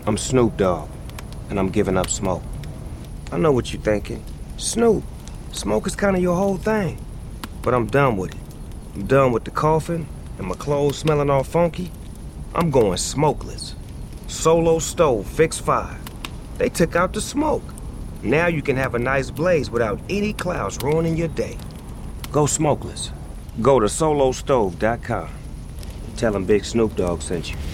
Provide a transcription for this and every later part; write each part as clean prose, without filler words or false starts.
I'm Snoop Dogg, and I'm giving up smoke. I know what you're thinking. Snoop, smoke is kind of your whole thing. But I'm done with it. I'm done with the coughing and my clothes smelling all funky. I'm going smokeless. Solo stove, fix 5. They took out the smoke. Now you can have a nice blaze without any clouds ruining your day. Go smokeless. Go to solostove.com. Tell them Big Snoop Dogg sent you.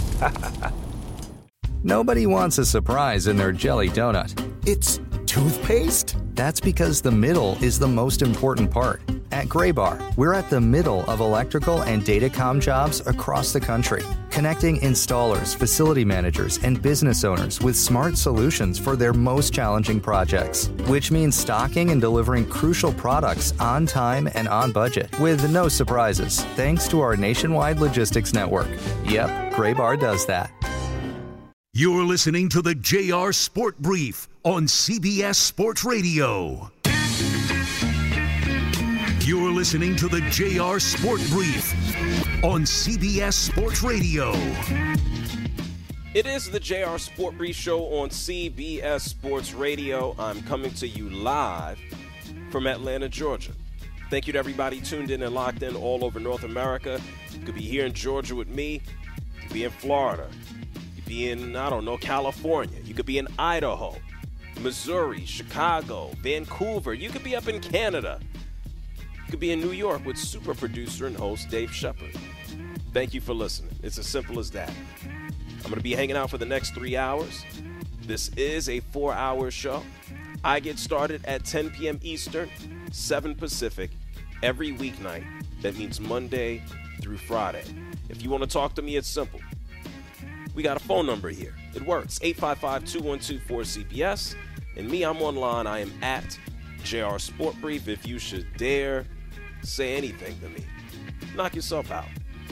Nobody wants a surprise in their jelly donut. It's toothpaste? That's because the middle is the most important part. At Graybar, we're at the middle of electrical and datacom jobs across the country, connecting installers, facility managers, and business owners with smart solutions for their most challenging projects, which means stocking and delivering crucial products on time and on budget with no surprises, thanks to our nationwide logistics network. Yep, Graybar does that. You're listening to the JR Sport Brief on CBS Sports Radio. You're listening to the JR Sport Brief on CBS Sports Radio. It is the JR Sport Brief show on CBS Sports Radio. I'm coming to you live from Atlanta, Georgia. Thank you to everybody tuned in and locked in all over North America. You could be here in Georgia with me. You could be in Florida. You could be in, California. You could be in Idaho, Missouri, Chicago, Vancouver. You could be up in Canada. You could be in New York with super producer and host Dave Shepard. Thank you for listening. It's as simple as that. I'm going to be hanging out for the next 3 hours. This is a 4-hour show. I get started at 10 p.m. Eastern, 7 Pacific, every weeknight. That means Monday through Friday. If you want to talk to me, it's simple. We got a phone number here. It works, 855-212-4CBS. And me, I'm online. I am at JR Sport Brief. If you should dare say anything to me, knock yourself out.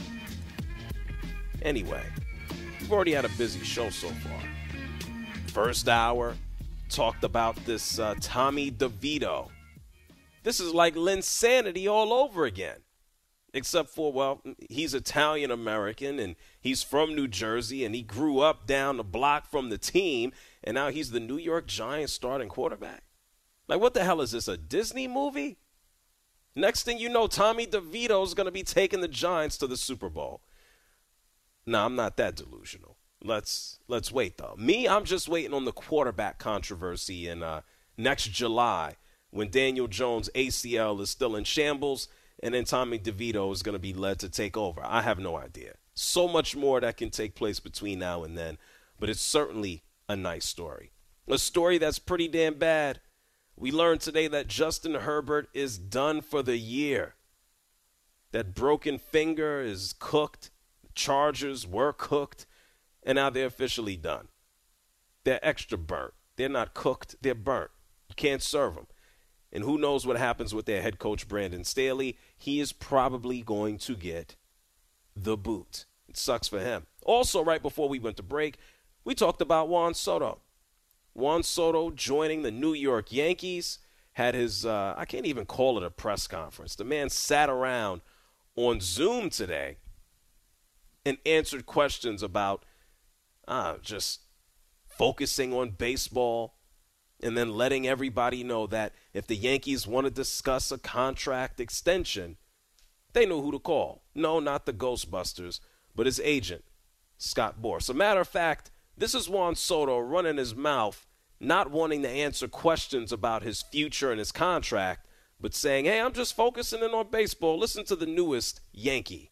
Anyway, we've already had a busy show so far. First hour, talked about this Tommy DeVito. This is like Linsanity all over again. Except for, well, he's Italian-American, and he's from New Jersey, and he grew up down the block from the team, and now he's the New York Giants starting quarterback. Like, what the hell is this, a Disney movie? Next thing you know, Tommy DeVito's going to be taking the Giants to the Super Bowl. No, I'm not that delusional. Let's wait, though. Me, I'm just waiting on the quarterback controversy in next July when Daniel Jones' ACL is still in shambles, and then Tommy DeVito is going to be led to take over. I have no idea. So much more that can take place between now and then, but it's certainly a nice story. A story that's pretty damn bad. We learned today that Justin Herbert is done for the year. That broken finger is cooked. The Chargers were cooked, and now they're officially done. They're extra burnt. They're not cooked. They're burnt. You can't serve them. And who knows what happens with their head coach, Brandon Staley. He is probably going to get the boot. It sucks for him. Also, right before we went to break, we talked about Juan Soto. Juan Soto joining the New York Yankees, had his, I can't even call it a press conference. The man sat around on Zoom today and answered questions about just focusing on baseball, and then letting everybody know that if the Yankees want to discuss a contract extension, they know who to call. No, not the Ghostbusters, but his agent, Scott Boras. As a matter of fact, this is Juan Soto running his mouth, not wanting to answer questions about his future and his contract, but saying, hey, I'm just focusing in on baseball. Listen to the newest Yankee.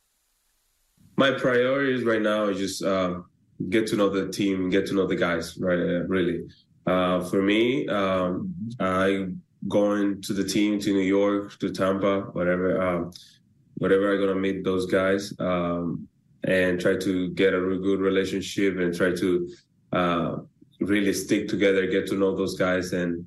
My priorities right now is just get to know the team, get to know the guys, right? Really. For me, I going to the team, to New York, to Tampa, whatever I'm going to meet those guys, and try to get a real good relationship and try to really stick together, get to know those guys and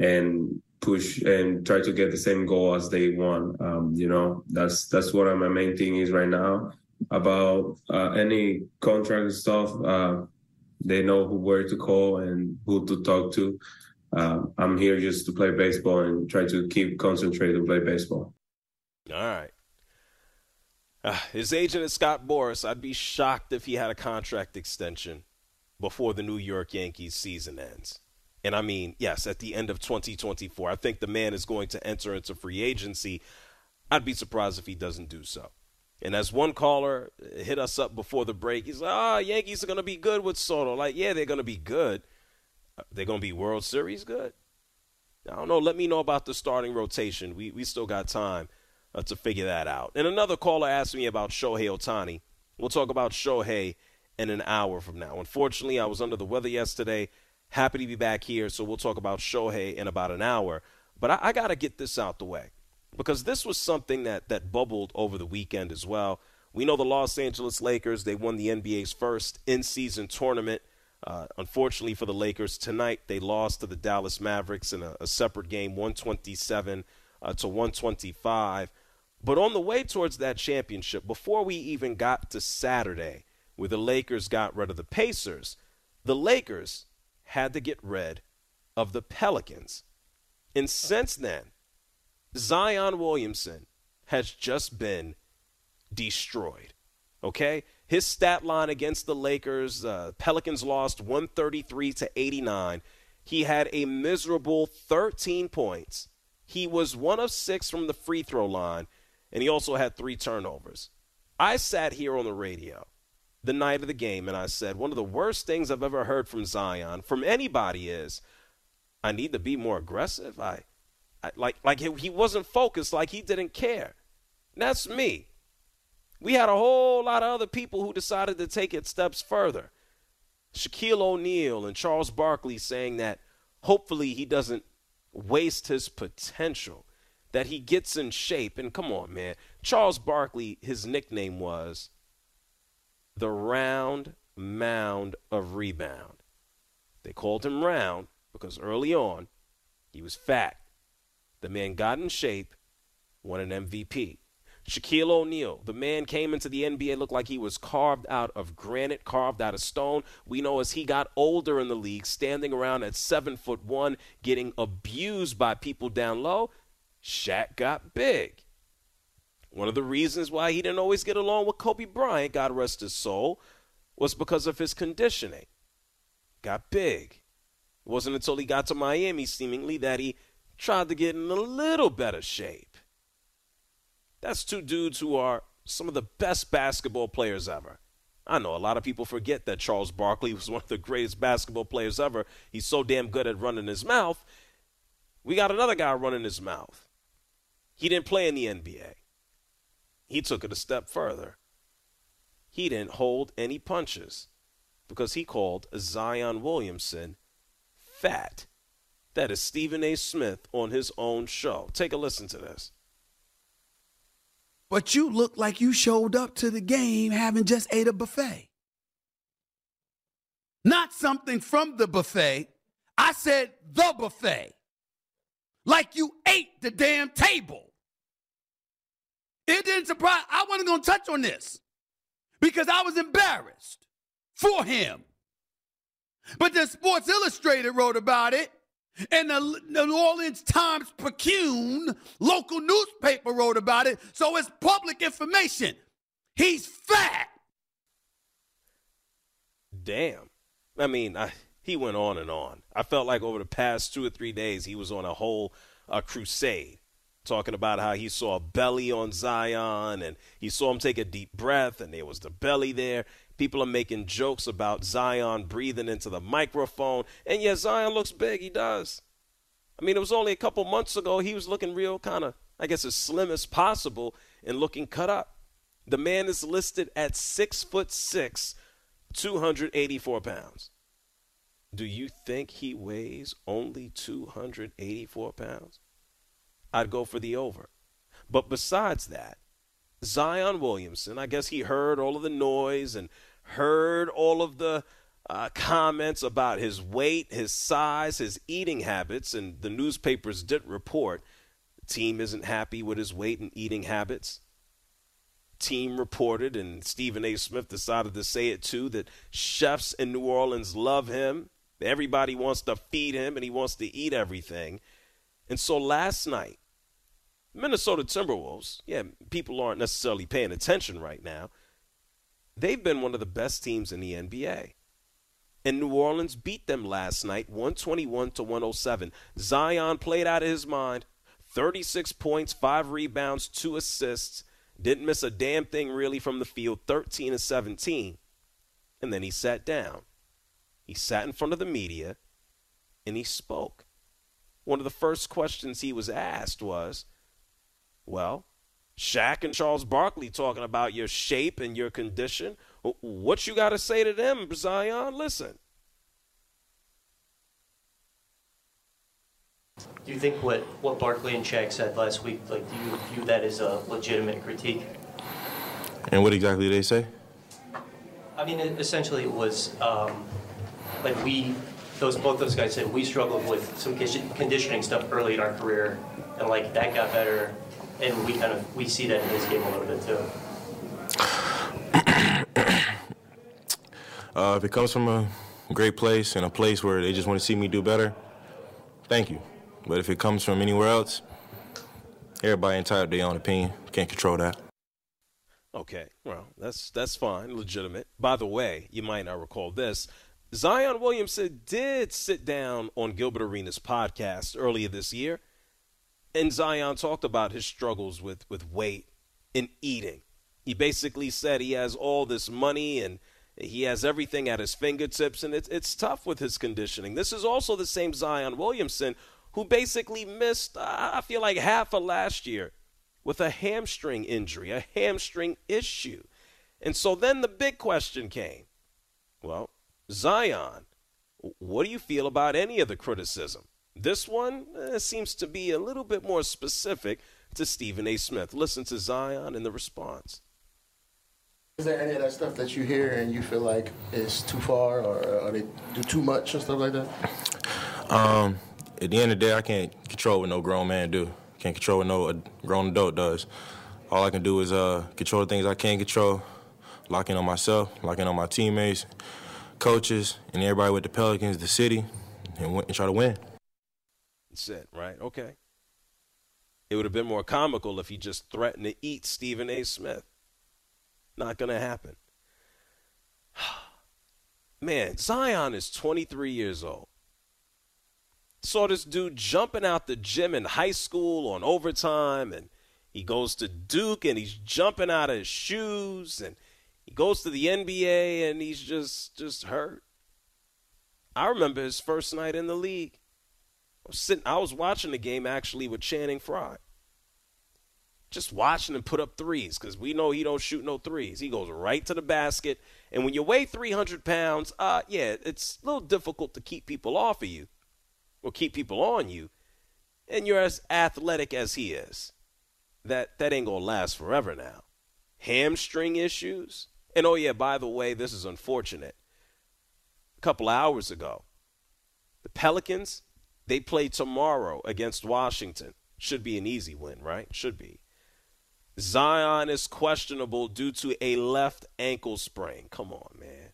push and try to get the same goal as they want. That's what my main thing is right now. About any contract stuff, they know where to call and who to talk to. I'm here just to play baseball and try to keep concentrated and play baseball. All right. His agent is Scott Boras. I'd be shocked if he had a contract extension before the New York Yankees season ends. And I mean, yes, at the end of 2024, I think the man is going to enter into free agency. I'd be surprised if he doesn't do so. And as one caller hit us up before the break, he's like, Yankees are going to be good with Soto. Like, yeah, they're going to be good. They're going to be World Series good? I don't know. Let me know about the starting rotation. We still got time to figure that out. And another caller asked me about Shohei Ohtani. We'll talk about Shohei in an hour from now. Unfortunately, I was under the weather yesterday. Happy to be back here, so we'll talk about Shohei in about an hour. But I got to get this out the way because this was something that bubbled over the weekend as well. We know the Los Angeles Lakers, they won the NBA's first in-season tournament. Unfortunately for the Lakers, tonight they lost to the Dallas Mavericks in a separate game, 127 to 125. But on the way towards that championship, before we even got to Saturday, where the Lakers got rid of the Pacers, the Lakers had to get rid of the Pelicans. And since then, Zion Williamson has just been destroyed. Okay? His stat line against the Lakers, Pelicans lost 133 to 89. He had a miserable 13 points. He was 1 of 6 from the free throw line, and he also had 3 turnovers. I sat here on the radio the night of the game, and I said, one of the worst things I've ever heard from Zion, from anybody, is I need to be more aggressive. Like he wasn't focused, like he didn't care. And that's me. We had a whole lot of other people who decided to take it steps further. Shaquille O'Neal and Charles Barkley saying that hopefully he doesn't waste his potential, that he gets in shape. And come on, man. Charles Barkley, his nickname was the round mound of rebound. They called him round because early on he was fat. The man got in shape, won an MVP. Shaquille O'Neal, the man came into the NBA, looked like he was carved out of granite, carved out of stone. We know as he got older in the league, standing around at 7'1", getting abused by people down low, Shaq got big. One of the reasons why he didn't always get along with Kobe Bryant, God rest his soul, was because of his conditioning. Got big. It wasn't until he got to Miami, seemingly, that he tried to get in a little better shape. That's 2 dudes who are some of the best basketball players ever. I know a lot of people forget that Charles Barkley was one of the greatest basketball players ever. He's so damn good at running his mouth. We got another guy running his mouth. He didn't play in the NBA. He took it a step further. He didn't hold any punches because he called Zion Williamson fat. That is Stephen A. Smith on his own show. Take a listen to this. But you look like you showed up to the game having just ate a buffet. Not something from the buffet. I said the buffet. Like you ate the damn table. It didn't surprise. I wasn't going to touch on this because I was embarrassed for him. But the Sports Illustrated wrote about it. And the New Orleans Times-Picayune local newspaper wrote about it, so it's public information. He's fat. Damn. I mean, he went on and on. I felt like over the past 2 or 3 days he was on a whole crusade, talking about how he saw a belly on Zion, and he saw him take a deep breath, and there was the belly there. People are making jokes about Zion breathing into the microphone. And yeah, Zion looks big. He does. I mean, it was only a couple months ago he was looking real kind of, I guess, as slim as possible and looking cut up. The man is listed at 6'6", 284 pounds. Do you think he weighs only 284 pounds? I'd go for the over. But besides that, Zion Williamson, I guess he heard all of the noise and heard all of the comments about his weight, his size, his eating habits, and the newspapers did report the team isn't happy with his weight and eating habits. Team reported, and Stephen A. Smith decided to say it too, that chefs in New Orleans love him. Everybody wants to feed him, and he wants to eat everything. And so last night, Minnesota Timberwolves, yeah, people aren't necessarily paying attention right now. They've been one of the best teams in the NBA. And New Orleans beat them last night, 121-107. Zion played out of his mind. 36 points, 5 rebounds, 2 assists. Didn't miss a damn thing really from the field, 13 of 17. And then he sat down. He sat in front of the media, and he spoke. One of the first questions he was asked was, well, Shaq and Charles Barkley talking about your shape and your condition. What you got to say to them, Zion? Listen. Do you think what Barkley and Shaq said last week, do you view that as a legitimate critique? And what exactly did they say? I mean, essentially it was both those guys said we struggled with some conditioning stuff early in our career, and that got better, and we see that in his game a little bit too. If it comes from a great place and a place where they just want to see me do better, thank you. But if it comes from anywhere else, everybody entitled to their own opinion. Can't control that. Okay, well, that's fine, legitimate. By the way, you might not recall this. Zion Williamson did sit down on Gilbert Arenas' podcast earlier this year, and Zion talked about his struggles with weight and eating. He basically said he has all this money and he has everything at his fingertips, and it's tough with his conditioning. This is also the same Zion Williamson who basically missed, I feel like, half of last year with a hamstring injury, a hamstring issue. And so then the big question came. Well, Zion, what do you feel about any of the criticism? This one seems to be a little bit more specific to Stephen A. Smith. Listen to Zion and the response. Is there any of that stuff that you hear and you feel like is too far or they do too much or stuff like that? At the end of the day, I can't control what no grown man do. Can't control what no grown adult does. All I can do is control the things I can control, lock in on myself, lock in on my teammates, coaches, and everybody with the Pelicans, the city, and try to win. That's it, right? Okay. It would have been more comical if he just threatened to eat Stephen A. Smith. Not going to happen. Man, Zion is 23 years old. Saw this dude jumping out the gym in high school on overtime, and he goes to Duke, and he's jumping out of his shoes, and he goes to the NBA, and he's just hurt. I remember his first night in the league. I was watching the game, actually, with Channing Frye. Just watching him put up threes, because we know he don't shoot no threes. He goes right to the basket, and when you weigh 300 pounds, it's a little difficult to keep people off of you or keep people on you, and you're as athletic as he is. That ain't going to last forever now. Hamstring issues. And, oh, yeah, by the way, this is unfortunate. A couple hours ago, the Pelicans, they play tomorrow against Washington. Should be an easy win, right? Should be. Zion is questionable due to a left ankle sprain. Come on, man.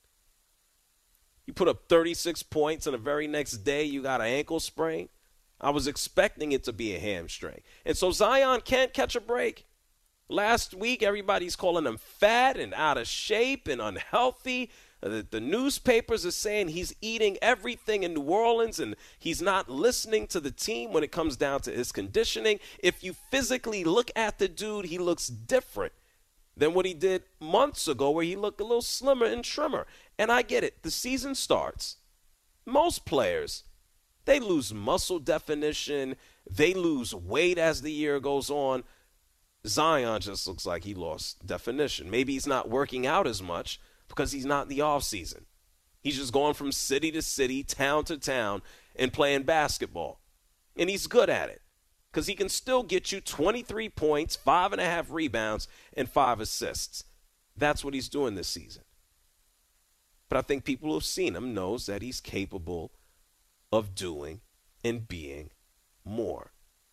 You put up 36 points and the very next day you got an ankle sprain? I was expecting it to be a hamstring. And so Zion can't catch a break. Last week, everybody's calling him fat and out of shape and unhealthy. The newspapers are saying he's eating everything in New Orleans and he's not listening to the team when it comes down to his conditioning. If you physically look at the dude, he looks different than what he did months ago where he looked a little slimmer and trimmer. And I get it. The season starts. Most players, they lose muscle definition. They lose weight as the year goes on. Zion just looks like he lost definition. Maybe he's not working out as much because he's not in the offseason. He's just going from city to city, town to town, and playing basketball. And he's good at it because he can still get you 23 points, 5.5 rebounds, and 5 assists. That's what he's doing this season. But I think people who have seen him knows that he's capable of doing and being more.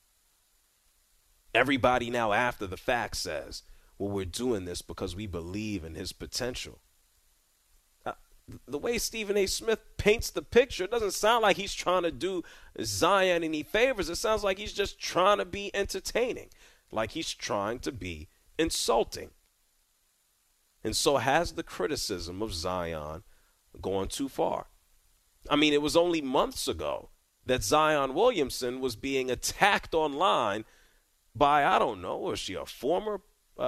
Everybody now after the fact says, well, we're doing this because we believe in his potential. The way Stephen A. Smith paints the picture, it doesn't sound like he's trying to do Zion any favors. It sounds like he's just trying to be entertaining, like he's trying to be insulting. And so has the criticism of Zion gone too far? I mean, it was only months ago that Zion Williamson was being attacked online by, I don't know, was she a former,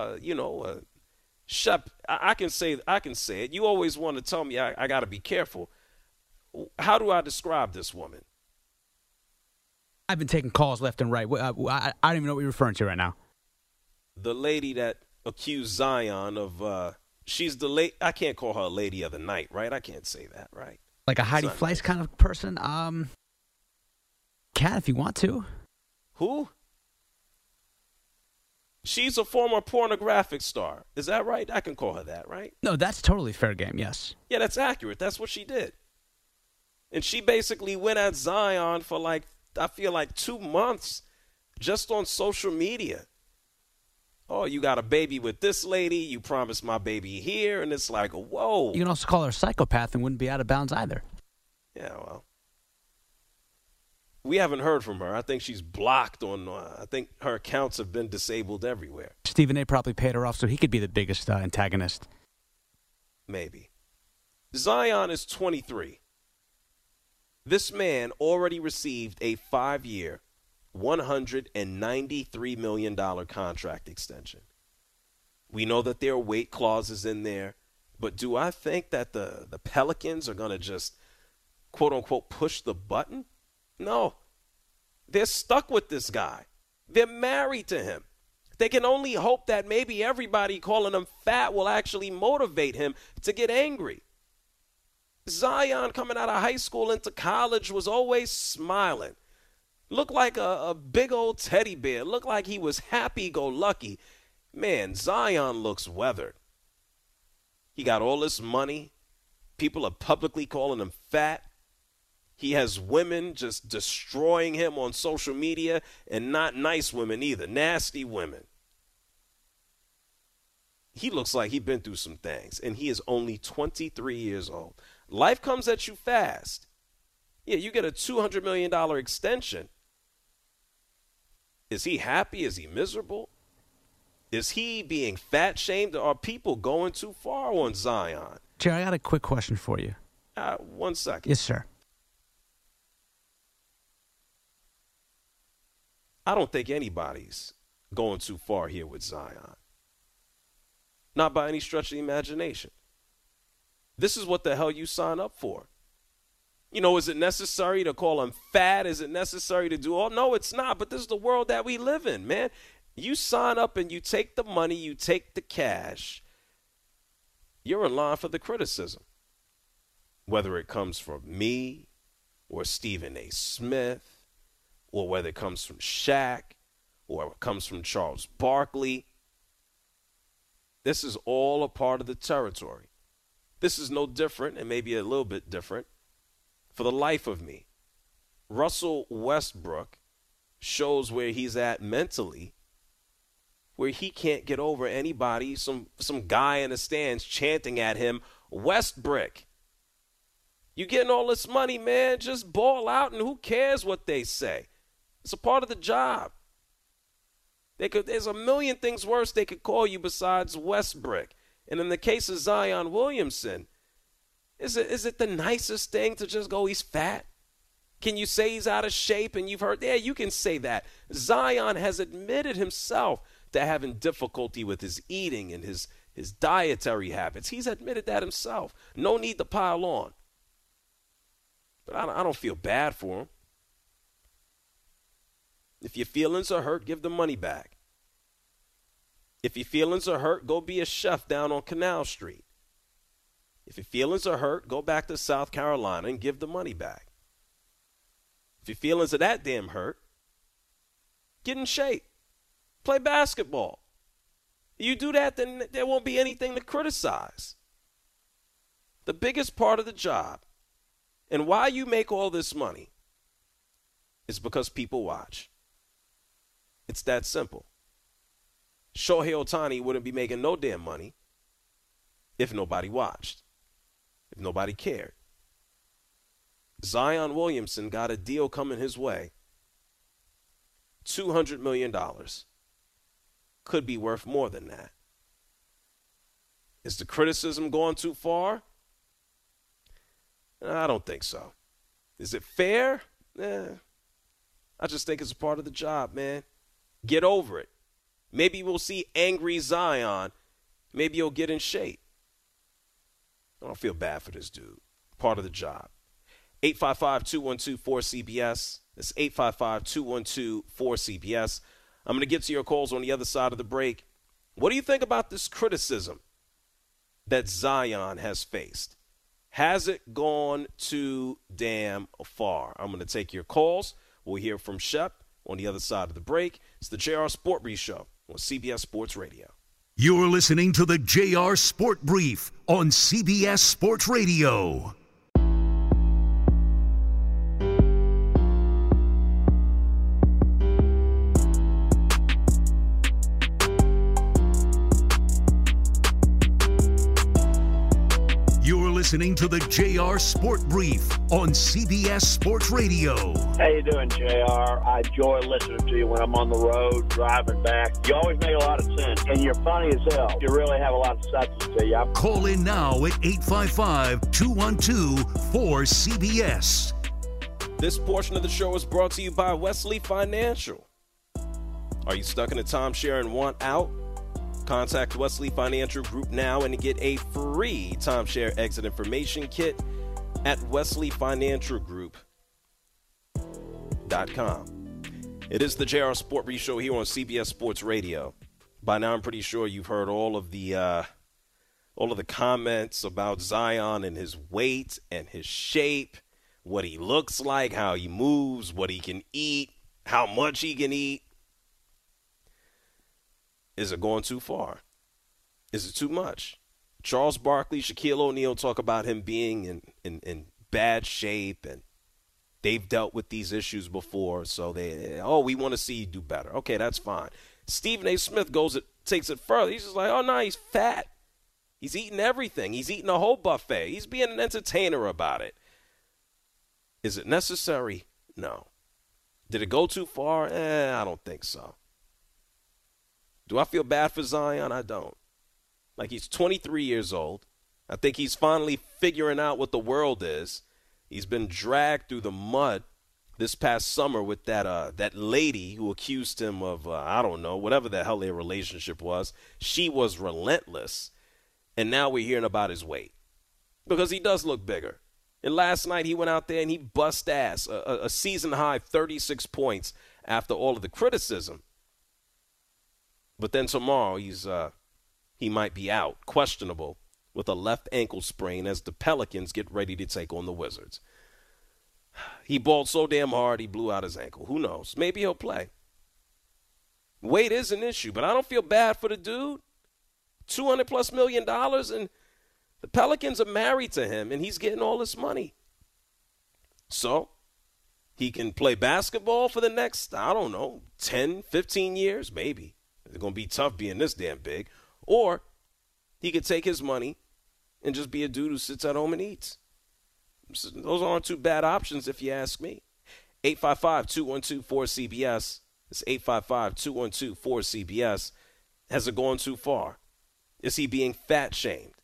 Shep? I can say it. You always want to tell me I got to be careful. How do I describe this woman? I've been taking calls left and right. I don't even know what you're referring to right now. The lady that accused Zion of, she's the late. I can't call her a lady of the night, right? I can't say that, right? Like a Heidi Fleiss kind of person? Kat, if you want to. Who? She's a former pornographic star. Is that right? I can call her that, right? No, that's totally fair game, yes. Yeah, that's accurate. That's what she did. And she basically went at Zion for I feel like 2 months just on social media. Oh, you got a baby with this lady. You promised my baby here. And it's like, whoa. You can also call her a psychopath and wouldn't be out of bounds either. Yeah, well. We haven't heard from her. I think she's blocked on, I think her accounts have been disabled everywhere. Stephen A. probably paid her off so he could be the biggest antagonist. Maybe. Zion is 23. This man already received a 5-year, $193 million contract extension. We know that there are weight clauses in there, but do I think that the Pelicans are going to just, quote unquote, push the button? No. They're stuck with this guy. They're married to him. They can only hope that maybe everybody calling him fat will actually motivate him to get angry. Zion coming out of high school into college was always smiling. Looked like a big old teddy bear. Looked like he was happy-go-lucky. Man, Zion looks weathered. He got all this money. People are publicly calling him fat. He has women just destroying him on social media, and not nice women either, nasty women. He looks like he's been through some things, and he is only 23 years old. Life comes at you fast. Yeah, you get a $200 million extension. Is he happy? Is he miserable? Is he being fat shamed? Are people going too far on Zion? Jerry, I got a quick question for you. 1 second. Yes, sir. I don't think anybody's going too far here with Zion. Not by any stretch of the imagination. This is what the hell you sign up for. You know, is it necessary to call him fat? Is it necessary to do all? No, it's not. But this is the world that we live in, man. You sign up and you take the money, you take the cash. You're in line for the criticism. Whether it comes from me or Stephen A. Smith, or whether it comes from Shaq, or it comes from Charles Barkley. This is all a part of the territory. This is no different, and maybe a little bit different, for the life of me. Russell Westbrook shows where he's at mentally, where he can't get over anybody, some guy in the stands chanting at him, Westbrook. You getting all this money, man, just ball out, and who cares what they say? It's a part of the job. There's a million things worse they could call you besides Westbrook. And in the case of Zion Williamson, is it the nicest thing to just go, he's fat? Can you say he's out of shape? And you've heard, yeah, you can say that. Zion has admitted himself to having difficulty with his eating and his dietary habits. He's admitted that himself. No need to pile on. But I don't feel bad for him. If your feelings are hurt, give the money back. If your feelings are hurt, go be a chef down on Canal Street. If your feelings are hurt, go back to South Carolina and give the money back. If your feelings are that damn hurt, get in shape. Play basketball. You do that, then there won't be anything to criticize. The biggest part of the job and why you make all this money is because people watch. It's that simple. Shohei Ohtani wouldn't be making no damn money if nobody watched, if nobody cared. Zion Williamson got a deal coming his way. $200 million. Could be worth more than that. Is the criticism going too far? I don't think so. Is it fair? I just think it's a part of the job, man. Get over it. Maybe we'll see angry Zion. Maybe he'll get in shape. I don't feel bad for this dude. Part of the job. 855-212-4CBS. That's 855-212-4CBS. I'm going to get to your calls on the other side of the break. What do you think about this criticism that Zion has faced? Has it gone too damn far? I'm going to take your calls. We'll hear from Shep on the other side of the break. It's the JR Sport Brief Show on CBS Sports Radio. You're listening to the JR Sport Brief on CBS Sports Radio. Listening to the JR Sport Brief on CBS Sports Radio. How you doing, JR? I enjoy listening to you when I'm on the road, driving back. You always make a lot of sense, and you're funny as hell. You really have a lot of substance to you. Call in now at 855-212-4CBS. This portion of the show is brought to you by Wesley Financial. Are you stuck in a timeshare and want out? Contact Wesley Financial Group now and get a free timeshare exit information kit at wesleyfinancialgroup.com. It is the JR Sport Brief Show here on CBS Sports Radio. By now, I'm pretty sure you've heard all of the comments about Zion and his weight and his shape, what he looks like, how he moves, what he can eat, how much he can eat. Is it going too far? Is it too much? Charles Barkley, Shaquille O'Neal talk about him being in bad shape, and they've dealt with these issues before, so we want to see you do better. Okay, that's fine. Stephen A. Smith takes it further. He's just like, oh, no, he's fat. He's eating everything. He's eating a whole buffet. He's being an entertainer about it. Is it necessary? No. Did it go too far? I don't think so. Do I feel bad for Zion? I don't. Like, he's 23 years old. I think he's finally figuring out what the world is. He's been dragged through the mud this past summer with that lady who accused him of, I don't know, whatever the hell their relationship was. She was relentless. And now we're hearing about his weight because he does look bigger. And last night he went out there and he bust ass, a season-high 36 points after all of the criticism. But then tomorrow he might be out, questionable, with a left ankle sprain as the Pelicans get ready to take on the Wizards. He balled so damn hard he blew out his ankle. Who knows? Maybe he'll play. Weight is an issue, but I don't feel bad for the dude. $200+ million, and the Pelicans are married to him, and he's getting all this money. So he can play basketball for the next, 10, 15 years, maybe. It's going to be tough being this damn big. Or he could take his money and just be a dude who sits at home and eats. Those aren't two bad options if you ask me. 855-212-4CBS. It's 855-212-4CBS. Has it gone too far? Is he being fat shamed?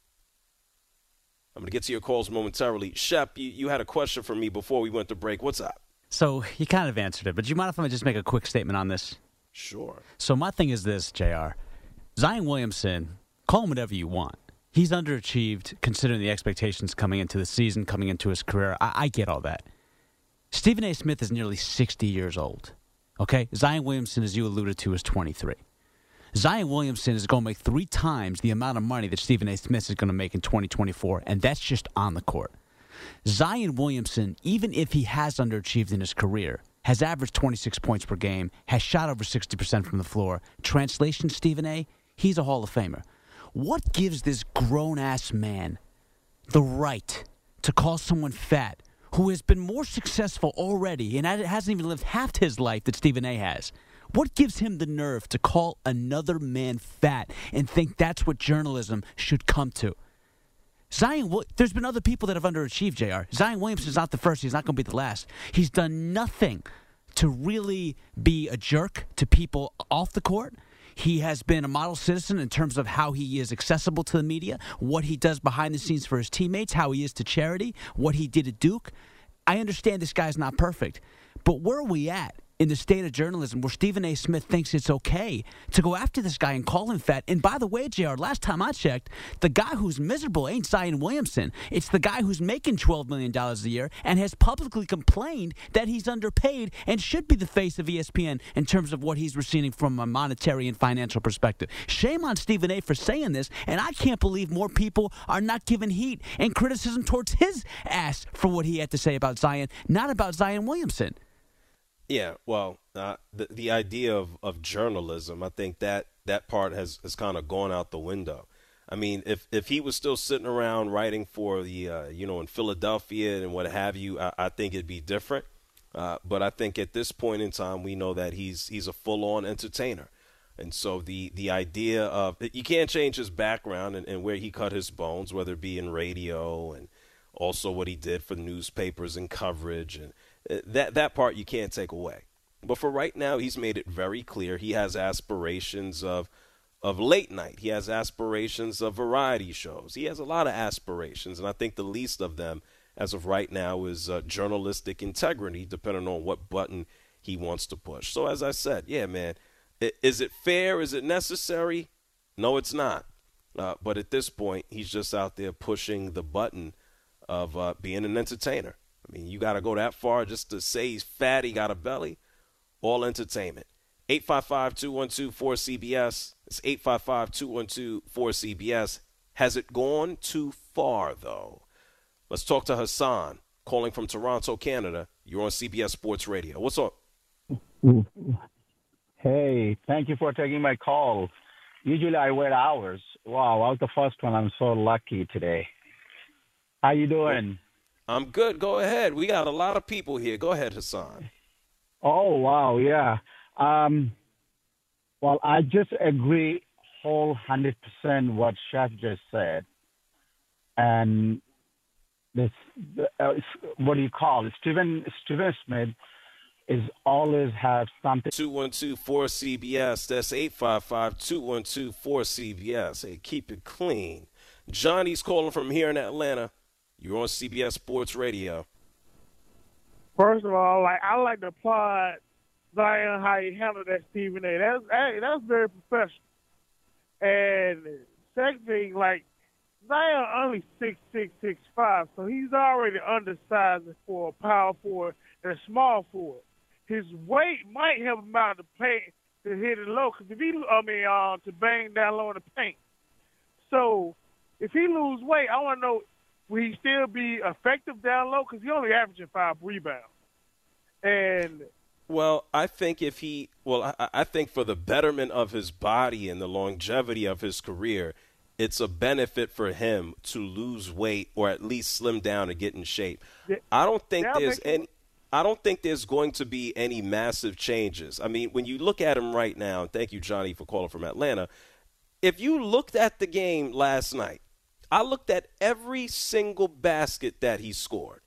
I'm going to get to your calls momentarily. Shep, you had a question for me before we went to break. What's up? So you kind of answered it, but do you mind if I just make a quick statement on this? Sure. So my thing is this, JR. Zion Williamson, call him whatever you want. He's underachieved considering the expectations coming into the season, coming into his career. I get all that. Stephen A. Smith is nearly 60 years old. Okay? Zion Williamson, as you alluded to, is 23. Zion Williamson is going to make 3 times the amount of money that Stephen A. Smith is going to make in 2024, and that's just on the court. Zion Williamson, even if he has underachieved in his career, has averaged 26 points per game, has shot over 60% from the floor. Translation, Stephen A., he's a Hall of Famer. What gives this grown-ass man the right to call someone fat who has been more successful already and hasn't even lived half his life that Stephen A. has? What gives him the nerve to call another man fat and think that's what journalism should come to? There's been other people that have underachieved, JR. Zion Williamson's not the first. He's not going to be the last. He's done nothing to really be a jerk to people off the court. He has been a model citizen in terms of how he is accessible to the media, what he does behind the scenes for his teammates, how he is to charity, what he did at Duke. I understand this guy's not perfect, but where are we at in the state of journalism where Stephen A. Smith thinks it's okay to go after this guy and call him fat? And by the way, JR, last time I checked, the guy who's miserable ain't Zion Williamson. It's the guy who's making $12 million a year and has publicly complained that he's underpaid and should be the face of ESPN in terms of what he's receiving from a monetary and financial perspective. Shame on Stephen A. for saying this, and I can't believe more people are not giving heat and criticism towards his ass for what he had to say about Zion, not about Zion Williamson. Yeah, well, the idea of journalism, I think that part has kind of gone out the window. I mean, if he was still sitting around writing for the, in Philadelphia and what have you, I think it'd be different. But I think at this point in time, we know that he's a full-on entertainer. And so the idea of – you can't change his background and where he cut his bones, whether it be in radio and also what he did for newspapers and coverage and – that part you can't take away. But for right now, he's made it very clear he has aspirations of late night. He has aspirations of variety shows. He has a lot of aspirations, and I think the least of them as of right now is journalistic integrity, depending on what button he wants to push. So as I said, yeah, man, is it fair? Is it necessary? No, it's not. But at this point, he's just out there pushing the button of being an entertainer. I mean, you got to go that far just to say he's fat, he got a belly. All entertainment. 855-212-4CBS. It's 855-212-4CBS. Has it gone too far, though? Let's talk to Hassan, calling from Toronto, Canada. You're on CBS Sports Radio. What's up? Hey, thank you for taking my call. Usually I wait hours. Wow, I was the first one. I'm so lucky today. How you doing? I'm good. Go ahead. We got a lot of people here. Go ahead, Hassan. Oh, wow, yeah. Well, I just agree whole 100% what Chef just said. And this, what do you call it? Stephen Smith is always have something. 212-4CBS. That's 855-212-4CBS. Hey, keep it clean. Johnny's calling from here in Atlanta. You're on CBS Sports Radio. First of all, I like to applaud Zion how he handled that Stephen A. That's very professional. And second thing, Zion only 6'6", 6'5", so he's already undersized for a power forward and a small forward. His weight might help him out to hit it low, because to bang down low in the paint. So if he lose weight, I want to know, will he still be effective down low? Because he only averaging 5 rebounds. And well, I think I think for the betterment of his body and the longevity of his career, it's a benefit for him to lose weight or at least slim down and get in shape. I don't think there's going to be any massive changes. I mean, when you look at him right now, and thank you, Johnny, for calling from Atlanta. If you looked at the game last night, I looked at every single basket that he scored.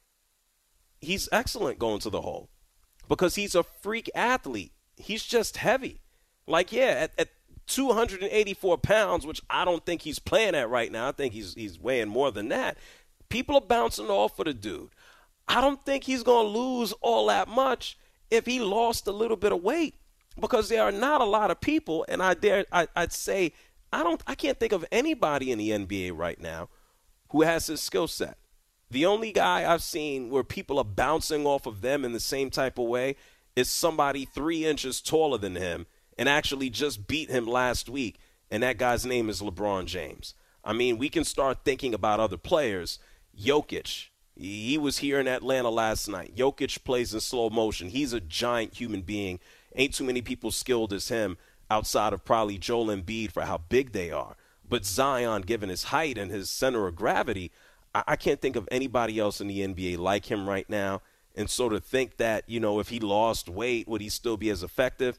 He's excellent going to the hole because he's a freak athlete. He's just heavy. At 284 pounds, which I don't think he's playing at right now. I think he's weighing more than that. People are bouncing off of the dude. I don't think he's going to lose all that much if he lost a little bit of weight, because there are not a lot of people, and I'd say I can't think of anybody in the NBA right now who has his skill set. The only guy I've seen where people are bouncing off of them in the same type of way is somebody 3 inches taller than him and actually just beat him last week, and that guy's name is LeBron James. I mean, we can start thinking about other players. Jokic, he was here in Atlanta last night. Jokic plays in slow motion. He's a giant human being. Ain't too many people skilled as him outside of probably Joel Embiid for how big they are. But Zion, given his height and his center of gravity, I can't think of anybody else in the NBA like him right now. And so to think that, if he lost weight, would he still be as effective?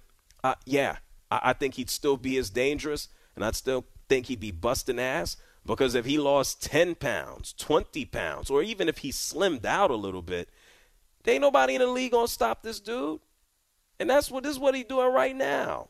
I think he'd still be as dangerous, and I'd still think he'd be busting ass, because if he lost 10 pounds, 20 pounds, or even if he slimmed out a little bit, there ain't nobody in the league going to stop this dude. And this is what he's doing right now.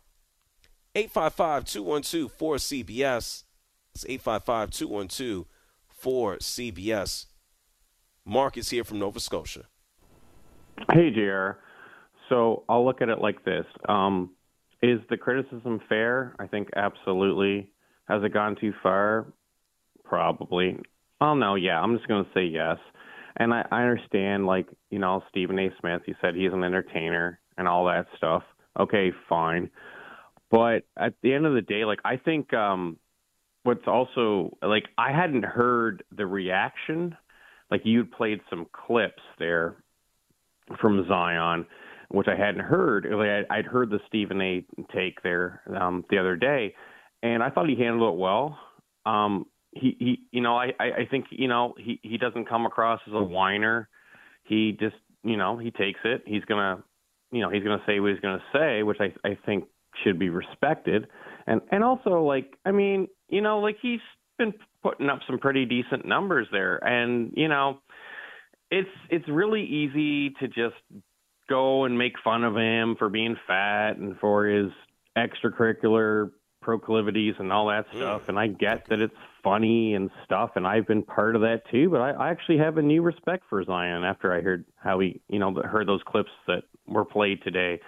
855-212-4CBS. It's 855-212-4CBS. Mark is here from Nova Scotia. Hey, JR. So I'll look at it like this. Is the criticism fair? I think absolutely. Has it gone too far? Probably. Oh, no, yeah. I'm just going to say yes. And I understand, like, you know, Stephen A. Smith, he said he's an entertainer and all that stuff. Okay, fine. But at the end of the day, like, I think what's also, like, I hadn't heard the reaction. Like, you'd played some clips there from Zion, which I hadn't heard. Like, I'd heard the Stephen A. take there the other day, and I thought he handled it well. He you know, I think, you know, he doesn't come across as a whiner. He just, you know, he takes it. He's gonna say what he's gonna say, which I think should be respected. And also, like, I mean, you know, like, he's been putting up some pretty decent numbers there, and, you know, it's really easy to just go and make fun of him for being fat and for his extracurricular proclivities and all that stuff. And I get that it's funny and stuff, and I've been part of that too. But I actually have a new respect for Zion after I heard how he, you know, heard those clips that were played today.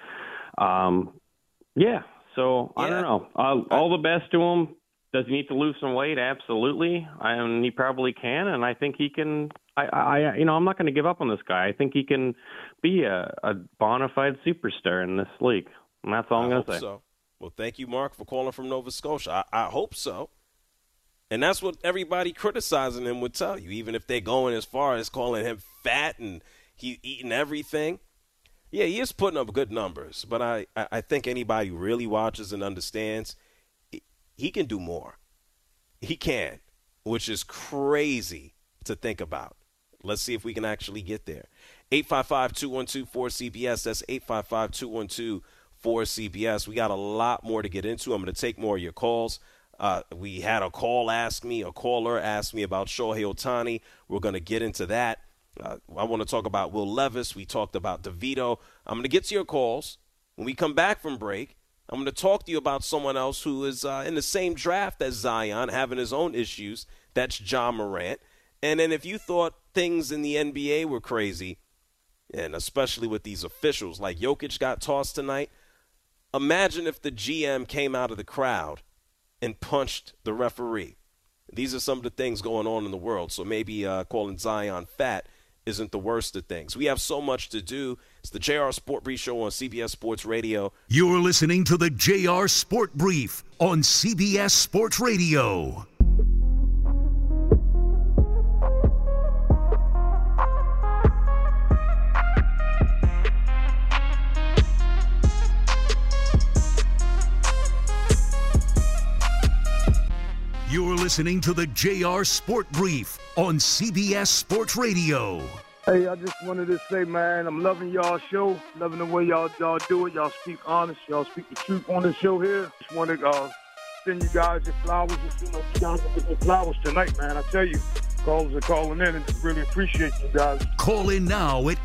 Yeah. So I don't know. All the best to him. Does he need to lose some weight? Absolutely. And he probably can. And I think he can. You know, I'm not going to give up on this guy. I think he can be a bona fide superstar in this league. And that's all I'm going to say. So. Well, thank you, Mark, for calling from Nova Scotia. I hope so. And that's what everybody criticizing him would tell you, even if they're going as far as calling him fat and he eating everything. Yeah, he is putting up good numbers. But I think anybody who really watches and understands, he can do more. He can, which is crazy to think about. Let's see if we can actually get there. 855-212-4CBS. That's 855-212-4CBS. We got a lot more to get into. I'm going to take more of your calls. We had a caller ask me about Shohei Ohtani. We're going to get into that. I want to talk about Will Levis. We talked about DeVito. I'm going to get to your calls. When we come back from break, I'm going to talk to you about someone else who is in the same draft as Zion, having his own issues. That's Ja Morant. And then if you thought things in the NBA were crazy, and especially with these officials, like Jokic got tossed tonight, imagine if the GM came out of the crowd and punched the referee. These are some of the things going on in the world, so maybe calling Zion fat isn't the worst of things. We have so much to do. It's the JR Sport Brief Show on CBS Sports Radio. You're listening to the JR Sport Brief on CBS Sports Radio. You're listening to the JR Sport Brief on CBS Sports Radio. Hey, I just wanted to say, man, I'm loving y'all show. Loving the way y'all do it. Y'all speak honest. Y'all speak the truth on this show here. Just want to send you guys your flowers. Just, you know, you guys get the flowers tonight, man. I tell you, callers are calling in and really appreciate you guys. Call in now at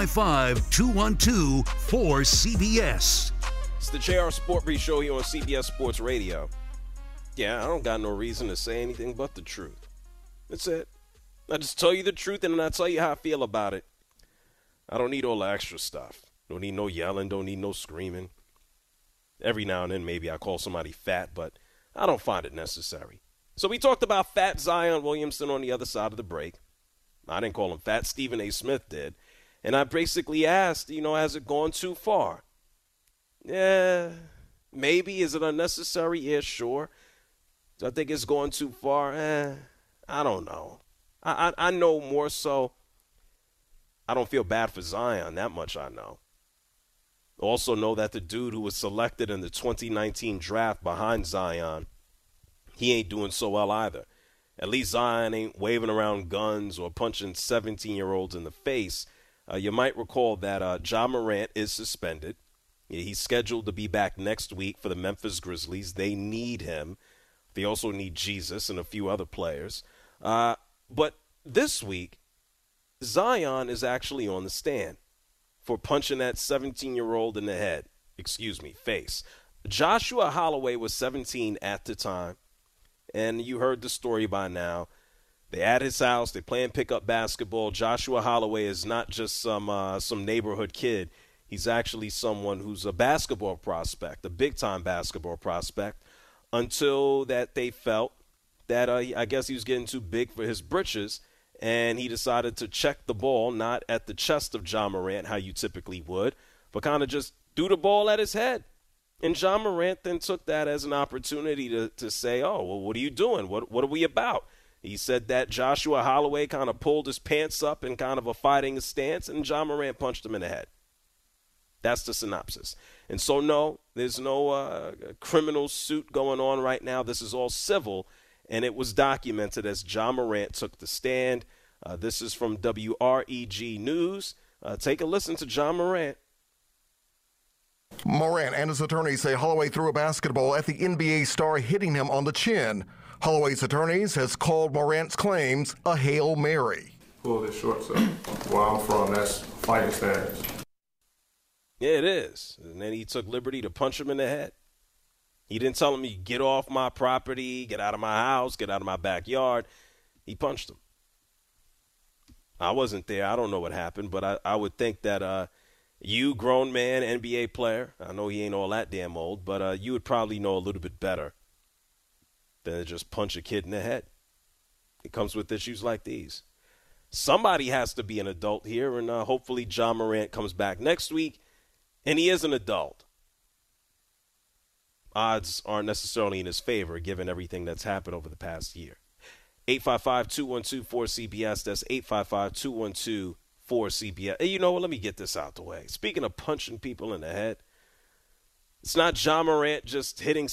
855-212-4CBS. It's the JR Sport Brief Show here on CBS Sports Radio. Yeah, I don't got no reason to say anything but the truth. That's it. I just tell you the truth, and then I tell you how I feel about it. I don't need all the extra stuff. Don't need no yelling. Don't need no screaming. Every now and then maybe I call somebody fat, but I don't find it necessary. So we talked about fat Zion Williamson on the other side of the break. I didn't call him fat. Stephen A. Smith did. And I basically asked, you know, has it gone too far? Yeah, maybe. Is it unnecessary? Yeah, sure. I think it's going too far. I don't know. I know more so. I don't feel bad for Zion. That much I know. Also know that the dude who was selected in the 2019 draft behind Zion, he ain't doing so well either. At least Zion ain't waving around guns or punching 17-year-olds in the face. You might recall that Ja Morant is suspended. He's scheduled to be back next week for the Memphis Grizzlies. They need him. They also need Jesus and a few other players. But this week, Zion is actually on the stand for punching that 17-year-old in the face. Joshua Holloway was 17 at the time, and you heard the story by now. They're at his house. They're playing pickup basketball. Joshua Holloway is not just some neighborhood kid. He's actually someone who's a basketball prospect, a big-time basketball prospect, until that they felt that I guess he was getting too big for his britches, and he decided to check the ball, not at the chest of Ja Morant, how you typically would, but kind of just threw the ball at his head. And Ja Morant then took that as an opportunity to say, oh, well, what are you doing? What are we about? He said that Joshua Holloway kind of pulled his pants up in kind of a fighting stance, and Ja Morant punched him in the head. That's the synopsis. And so, no, there's no criminal suit going on right now. This is all civil, and it was documented as Ja Morant took the stand. This is from WREG News. Take a listen to Ja Morant. Morant and his attorneys say Holloway threw a basketball at the NBA star, hitting him on the chin. Holloway's attorneys has called Morant's claims a Hail Mary. Pull this short, so where I'm from, that's fighting status. Yeah, it is. And then he took liberty to punch him in the head. He didn't tell him, get off my property, get out of my house, get out of my backyard. He punched him. I wasn't there. I don't know what happened, but I would think that you, grown man, NBA player, I know he ain't all that damn old, but you would probably know a little bit better than to just punch a kid in the head. It comes with issues like these. Somebody has to be an adult here, and hopefully Ja Morant comes back next week, and he is an adult. Odds aren't necessarily in his favor, given everything that's happened over the past year. 855-212-4CBS. That's 855-212-4CBS. Hey, you know what? Let me get this out the way. Speaking of punching people in the head, it's not Ja Morant just hitting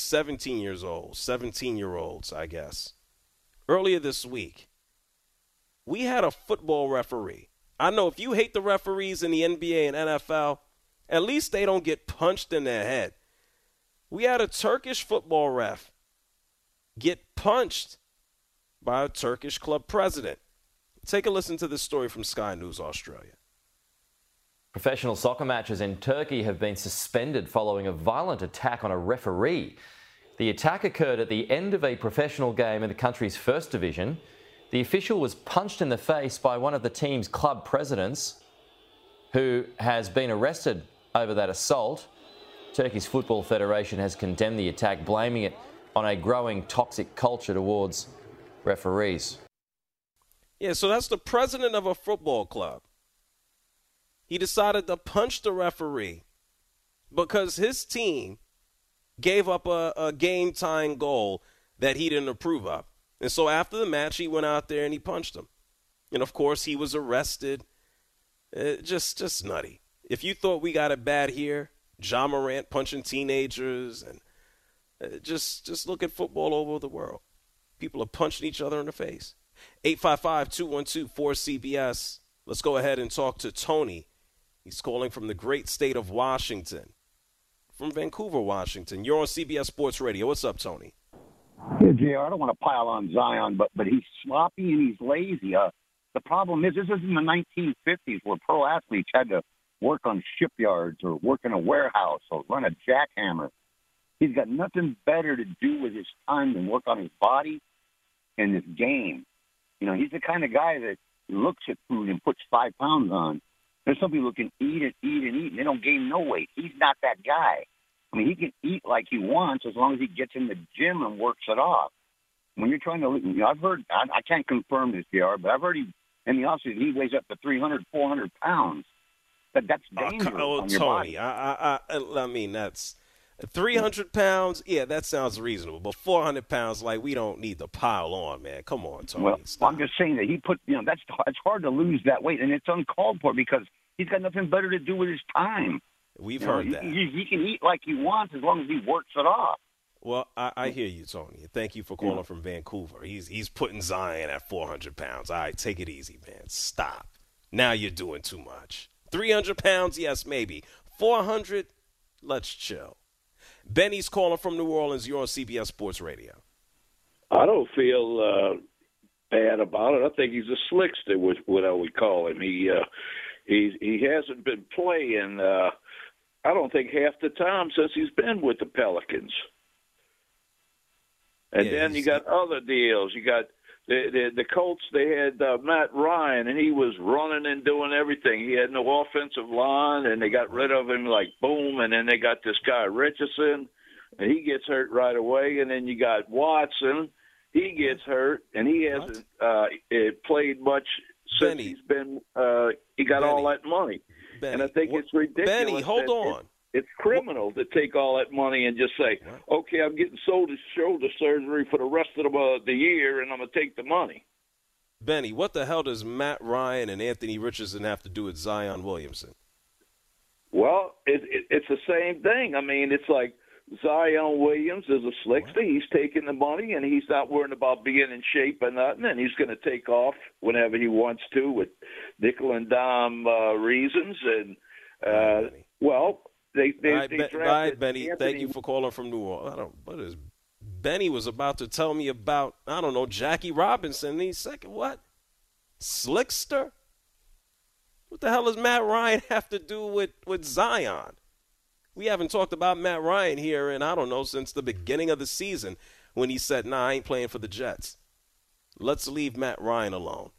17-year-olds, I guess. Earlier this week, we had a football referee. I know if you hate the referees in the NBA and NFL, at least they don't get punched in their head. We had a Turkish football ref get punched by a Turkish club president. Take a listen to this story from Sky News Australia. Professional soccer matches in Turkey have been suspended following a violent attack on a referee. The attack occurred at the end of a professional game in the country's first division. The official was punched in the face by one of the team's club presidents, who has been arrested over that assault. Turkey's Football Federation has condemned the attack, blaming it on a growing toxic culture towards referees. Yeah, so that's the president of a football club. He decided to punch the referee because his team gave up a game-tying goal that he didn't approve of. And so after the match, he went out there and he punched him. And, of course, he was arrested. Just nutty. If you thought we got it bad here, Ja Morant punching teenagers, and just look at football all over the world. People are punching each other in the face. 855-212-4CBS. Let's go ahead and talk to Tony. He's calling from the great state of Washington, from Vancouver, Washington. You're on CBS Sports Radio. What's up, Tony? Yeah, JR, I don't want to pile on Zion, but he's sloppy and he's lazy. The problem is, this is in the 1950s where pro athletes had to work on shipyards or work in a warehouse or run a jackhammer. He's got nothing better to do with his time than work on his body and his game. You know, he's the kind of guy that looks at food and puts 5 pounds on. There's some people who can eat and eat and eat, and they don't gain no weight. He's not that guy. I mean, he can eat like he wants as long as he gets in the gym and works it off. When you're trying to, you know, I've heard, I can't confirm this, JR, but I've heard he, in the offseason, he weighs up to 300, 400 pounds. But that's dangerous on your Tony, body. I mean, that's 300 pounds. Yeah, that sounds reasonable. But 400 pounds, like, we don't need to pile on, man. Come on, Tony. Well, I'm just saying that he put, you know, it's hard to lose that weight, and it's uncalled for because he's got nothing better to do with his time. We've heard that. He can eat like he wants as long as he works it off. Well, I hear you, Tony. Thank you for calling from Vancouver. He's putting Zion at 400 pounds. All right, take it easy, man. Stop. Now you're doing too much. 300 pounds, yes, maybe. 400, let's chill. Benny's calling from New Orleans. You're on CBS Sports Radio. I don't feel bad about it. I think he's a slickster, what I would call him. He hasn't been playing, I don't think, half the time since he's been with the Pelicans. And then you got other deals. You got the Colts, they had Matt Ryan, and he was running and doing everything. He had no offensive line, and they got rid of him like boom, and then they got this guy Richardson, and he gets hurt right away. And then you got Watson. He gets hurt, and he hasn't played much since he's been he got all that money. And I think it's ridiculous. Benny, hold on. It's criminal to take all that money and just say, okay, I'm getting shoulder surgery for the rest of the year, and I'm going to take the money. Benny, what the hell does Matt Ryan and Anthony Richardson have to do with Zion Williamson? Well, it's the same thing. I mean, it's like Zion Williams is a slickster. He's taking the money, and he's not worrying about being in shape or nothing, and he's going to take off whenever he wants to with nickel and dime reasons. And, well, they drafted Benny. Anthony. Thank you for calling from New Orleans. Benny was about to tell me about, I don't know, Jackie Robinson. He's second, what? Slickster? What the hell does Matt Ryan have to do with Zion? We haven't talked about Matt Ryan here in, I don't know, since the beginning of the season when he said, nah, I ain't playing for the Jets. Let's leave Matt Ryan alone.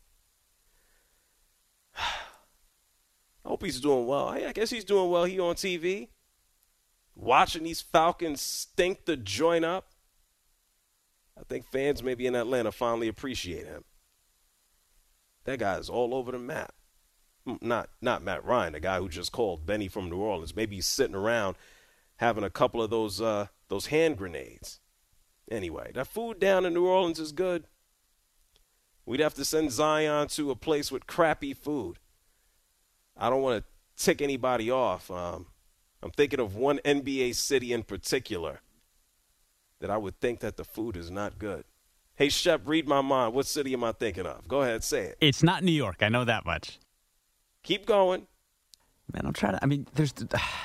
I hope he's doing well. I guess he's doing well here on TV. Watching these Falcons stink the joint up. I think fans maybe in Atlanta finally appreciate him. That guy is all over the map. Not Matt Ryan, the guy who just called, Benny from New Orleans. Maybe he's sitting around having a couple of those hand grenades. Anyway, that food down in New Orleans is good. We'd have to send Zion to a place with crappy food. I don't want to tick anybody off. I'm thinking of one NBA city in particular that I would think that the food is not good. Hey, Shep, read my mind. What city am I thinking of? Go ahead, say it. It's not New York. I know that much. Keep going. Man, I'm trying to. I mean, there's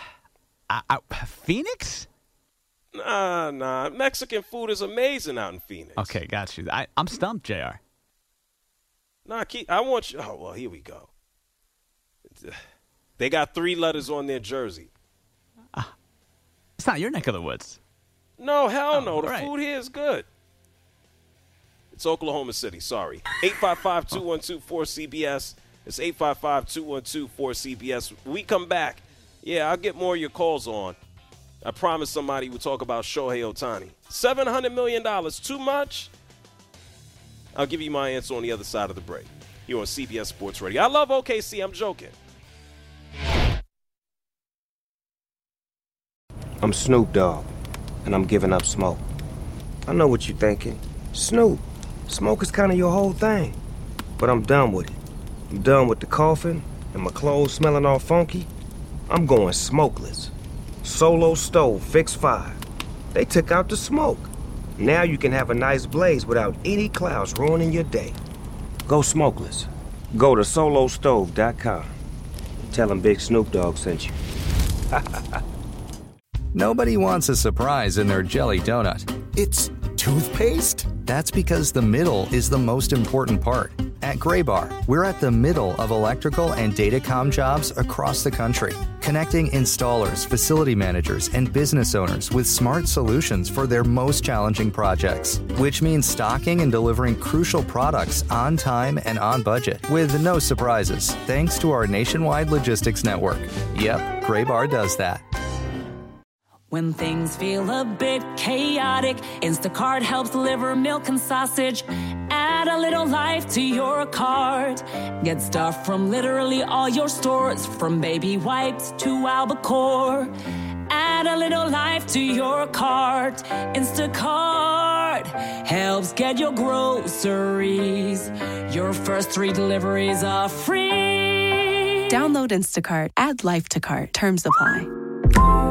Phoenix? Nah. Mexican food is amazing out in Phoenix. Okay, got you. I'm stumped, JR. Nah, I want you. Oh, well, here we go. They got 3 letters on their jersey. It's not your neck of the woods. No, hell no. The right. food here is good. It's Oklahoma City, sorry. 855-212-4CBS. It's 855-212-4CBS. When we come back, yeah, I'll get more of your calls on. I promised somebody would talk about Shohei Ohtani. $700 million, too much? I'll give you my answer on the other side of the break. Here on CBS Sports Radio. I love OKC. I'm joking. I'm Snoop Dogg, and I'm giving up smoke. I know what you're thinking. Snoop, smoke is kind of your whole thing. But I'm done with it. I'm done with the coughing and my clothes smelling all funky. I'm going smokeless. Solo Stove Fix 5. They took out the smoke. Now you can have a nice blaze without any clouds ruining your day. Go smokeless. Go to solostove.com. Tell them Big Snoop Dogg sent you. Nobody wants a surprise in their jelly donut. It's toothpaste? That's because the middle is the most important part. At Graybar, we're at the middle of electrical and datacom jobs across the country, connecting installers, facility managers, and business owners with smart solutions for their most challenging projects, which means stocking and delivering crucial products on time and on budget with no surprises, thanks to our nationwide logistics network. Yep, Graybar does that. When things feel a bit chaotic, Instacart helps deliver milk and sausage. Add a little life to your cart. Get stuff from literally all your stores, from baby wipes to Albacore. Add a little life to your cart. Instacart helps get your groceries. Your first 3 deliveries are free. Download Instacart. Add life to cart. Terms apply.